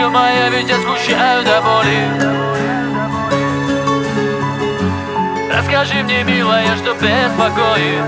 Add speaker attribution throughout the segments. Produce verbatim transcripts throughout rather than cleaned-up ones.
Speaker 1: Девочка моя, ведь я скучаю до боли. Расскажи мне, милая, что беспокоит.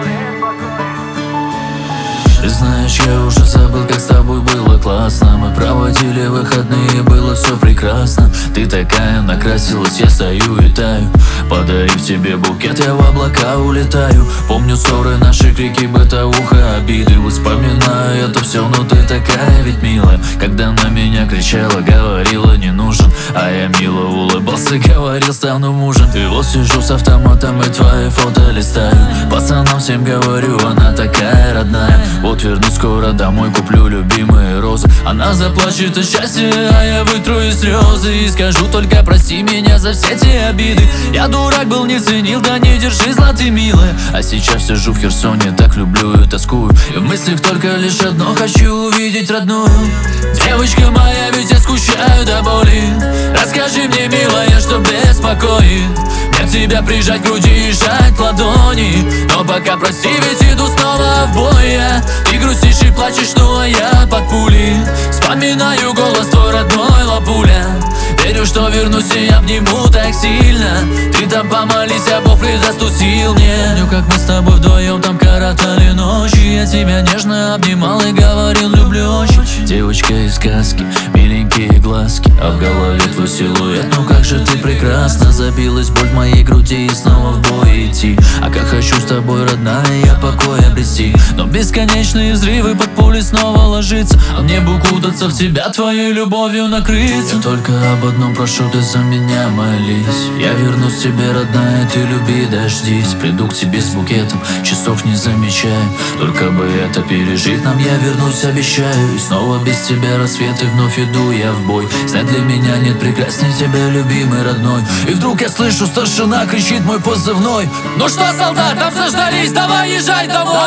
Speaker 2: Ты знаешь, я уже забыл, как с тобой было классно. Мы проводили выходные, было все прекрасно. Ты такая накрасилась, я стою и таю. Подарив тебе букет, я в облака улетаю. Помню ссоры, наши крики, бытовуха, обиды. Вспоминаю это все, но ты такая ведь милая. Когда на меня кричала, говорила не нужен, а я мило улыбался, говорил, стану мужем. И вот сижу с автоматом и твои фото листаю. Пацанам всем говорю, она такая родная. Вот вернусь скоро домой, куплю любимые розы. Она заплачет от счастья, а я вытру и слезы. И скажу только прости меня за все те обиды. Я дурак был, не ценил, да не держи зла ты, милая. А сейчас сижу в Херсоне, так люблю и тоскую. И в мыслях только лишь одно, хочу увидеть родную. Девочка моя, ведь я скучаю до боли. Расскажи мне, милая, что беспокоит. Мне тебя прижать к груди и сжать ладони. Но пока прости, ведь иду снова в бой я. Ты грустишь и плачешь, ну а я под пулей. Вспоминаю голос твой родной, лапуля. Верю, что вернусь и обниму так сильно. Ты там помолись, а Бог придаст сил мне. Помню, как мы с тобой вдвоем там коротали ночи. Я тебя нежно обнимал и говорил, люблю очень. Девочка из сказки, миленькие глазки, а в голове твой силуэт. Ну как же ты прекрасно. Забилась боль в моей груди и снова в бой идти. А как хочу с тобой, родная, я покой обрести. Но бесконечные взрывы под пули снова ложиться. А мне бы укутаться в тебя, твоей любовью накрыться. Я только об одном прошу, ты за меня молись. Я вернусь к тебе, родная, ты люби, дождись. Приду к тебе с букетом, часов не замечая. Только бы это пережить нам, я вернусь, обещаю. И снова без тебя рассветы, вновь иду я в бой. Знать, для меня нет прекрасней тебя, любимый родной. И вдруг я слышу, старшина кричит мой позывной. Ну что, солдат, там заждались, давай езжай домой.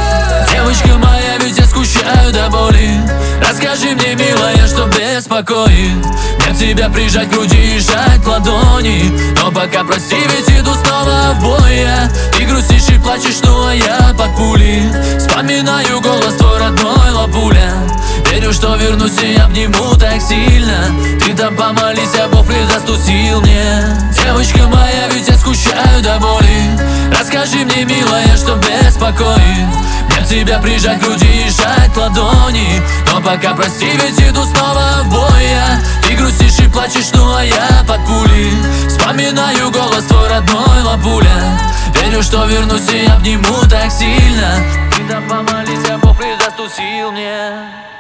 Speaker 2: Девочка моя, ведь я скучаю до боли. Расскажи мне, милая, что беспокоит. Мне тебя прижать к груди и сжать ладони. Но пока прости, ведь иду снова в бой я. Ты грустишь и плачешь, ну а я под пулей. Вспоминаю голос твой родной, лапуля. Верю, что вернусь и обниму так сильно. Ты там помолись, а Бог придаст сил мне. Девочка моя, ведь я скучаю до боли. Расскажи мне, милая, что беспокоит. Мне тебя прижать к груди и сжать ладони. Но пока прости, ведь иду снова в бой я. Ты грустишь и плачешь, ну а я под пулей. Вспоминаю голос твой родной, лапуля. Верю, что вернусь и обниму так сильно. Ты там помолись, а Бог придаст сил мне.